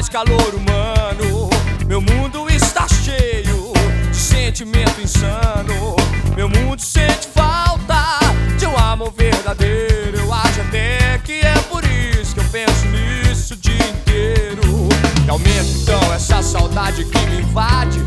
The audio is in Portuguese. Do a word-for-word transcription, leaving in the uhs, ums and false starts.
mais calor humano. Meu mundo está cheio de sentimento insano. Meu mundo sente falta de um amor verdadeiro. Eu acho até que é por isso que eu penso nisso o dia inteiro. E aumenta então essa saudade que me invade.